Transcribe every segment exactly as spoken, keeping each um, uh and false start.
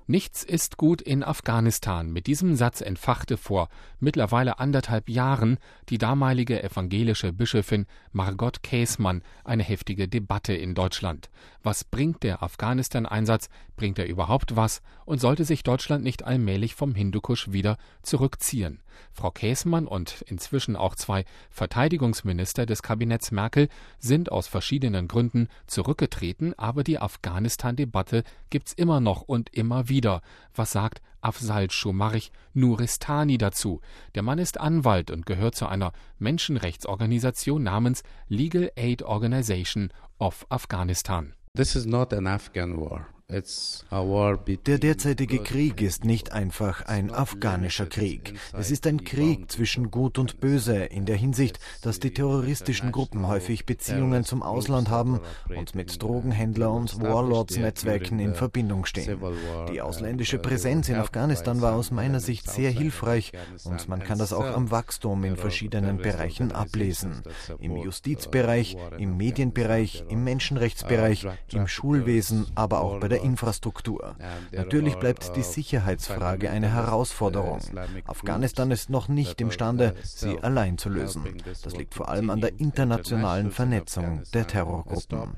Nichts ist gut in Afghanistan. Mit diesem Satz entfachte vor mittlerweile anderthalb Jahren die damalige evangelische Bischöfin Margot Käßmann eine heftige Debatte in Deutschland. Was bringt der Afghanistan-Einsatz? Bringt er überhaupt was? Und sollte sich Deutschland nicht allmählich vom Hindukusch wieder zurückziehen? Frau Käßmann und inzwischen auch zwei Verteidigungsminister des Kabinetts Merkel sind aus verschiedenen Gründen zurückgetreten, aber die Afghanistan-Debatte gibt's immer noch und immer wieder. Was sagt Afzal Schumarich Nuristani dazu? Der Mann ist Anwalt und gehört zu einer Menschenrechtsorganisation namens Legal Aid Organization of Afghanistan. This is not an Afghan war. Der derzeitige Krieg ist nicht einfach ein afghanischer Krieg. Es ist ein Krieg zwischen Gut und Böse in der Hinsicht, dass die terroristischen Gruppen häufig Beziehungen zum Ausland haben und mit Drogenhändler- und Warlords-Netzwerken in Verbindung stehen. Die ausländische Präsenz in Afghanistan war aus meiner Sicht sehr hilfreich und man kann das auch am Wachstum in verschiedenen Bereichen ablesen. Im Justizbereich, im Medienbereich, im Menschenrechtsbereich, im Schulwesen, aber auch bei der Infrastruktur. Natürlich bleibt die Sicherheitsfrage eine Herausforderung. Afghanistan ist noch nicht imstande, sie allein zu lösen. Das liegt vor allem an der internationalen Vernetzung der Terrorgruppen.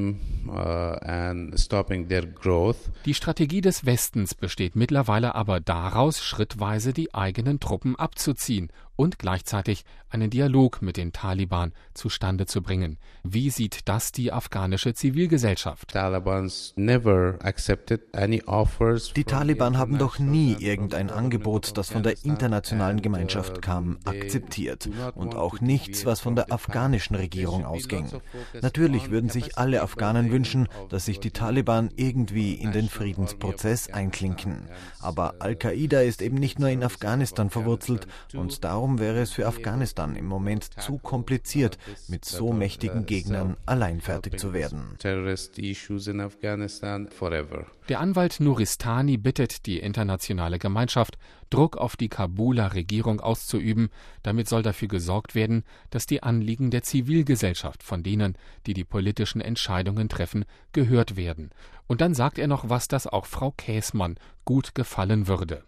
Die Strategie des Westens besteht mittlerweile aber daraus, schrittweise die eigenen Truppen abzuziehen und gleichzeitig einen Dialog mit den Taliban zustande zu bringen. Wie sieht das die afghanische Zivilgesellschaft? Die Taliban haben doch nie irgendein Angebot, das von der internationalen Gemeinschaft kam, akzeptiert und auch nichts, was von der afghanischen Regierung ausging. Natürlich würden sich alle Afghanen wünschen, dass sich die Taliban irgendwie in den Friedensprozess einklinken. Aber Al-Qaida ist eben nicht nur in Afghanistan verwurzelt und darum Darum wäre es für Afghanistan im Moment zu kompliziert, mit so mächtigen Gegnern allein fertig zu werden. Der Anwalt Nuristani bittet die internationale Gemeinschaft, Druck auf die Kabuler Regierung auszuüben. Damit soll dafür gesorgt werden, dass die Anliegen der Zivilgesellschaft von denen, die die politischen Entscheidungen treffen, gehört werden. Und dann sagt er noch, was das auch Frau Käßmann gut gefallen würde.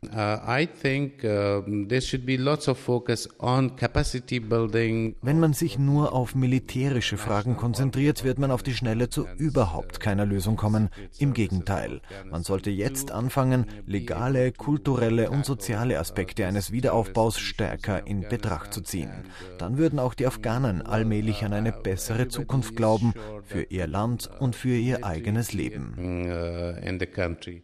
Wenn man sich nur auf militärische Fragen konzentriert, wird man auf die Schnelle zu überhaupt keiner Lösung kommen. Im Gegenteil, man sollte jetzt anfangen, legale, kulturelle und soziale Aspekte eines Wiederaufbaus stärker in Betracht zu ziehen. Dann würden auch die Afghanen allmählich an eine bessere Zukunft glauben, für ihr Land und für ihr eigenes Leben.